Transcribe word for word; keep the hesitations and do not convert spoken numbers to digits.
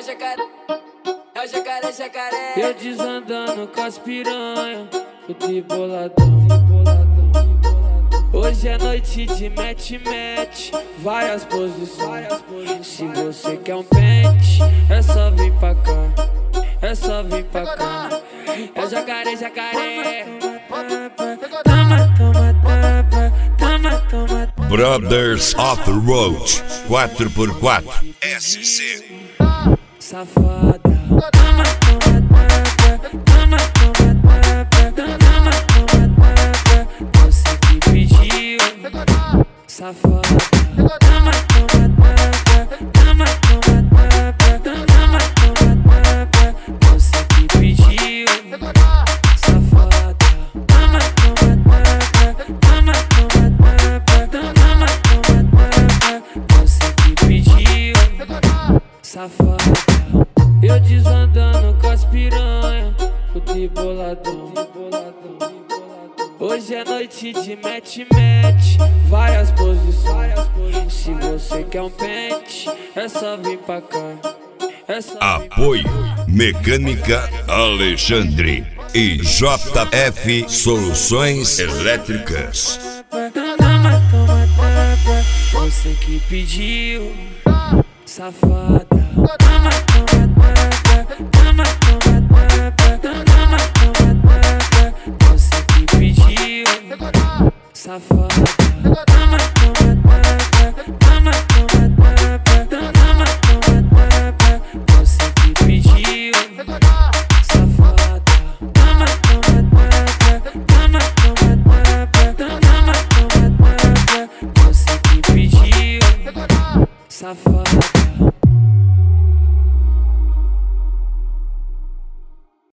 jacaré, é o jacaré, jacaré. Eu desandando com as piranha, fui boladão, boladão. Hoje é noite de match-match, várias posições. Se você quer um pente, é só vir pra cá, é só vir pra cá. É o jacaré, jacaré. Toma, toma, tapa, toma, toma. Brothers of the Road quatro por quatro S C. Safada. Toma, toma, tapa, toma, toma, tapa, toma, toma, tapa. Você que pediu, safada. Toma, toma, tapa, toma, toma, tapa, toma, toma, tapa. Você que pediu, safada. Toma, toma, tapa, toma, toma, tapa, toma, toma, tapa. Você que pediu, safada. Eu desandando com as piranha, fui boladão, boladão. Hoje é noite de match-match, várias posições. Se você quer um pente, é só vir pra cá, é só Apoio Mecânica Alexandre e J F Soluções Elétricas. Toma, toma, tapa, você que pediu, safada. Toma, toma, tapa, toma, toma, tapa, toma, toma, tapa. Você que pediu, safada. Toma, toma, tapa, toma, toma, tapa, toma, toma, tapa. Você que pediu, safada. Toma, toma, tapa, toma, toma, tapa, toma, toma, tapa. Você que pediu, safada.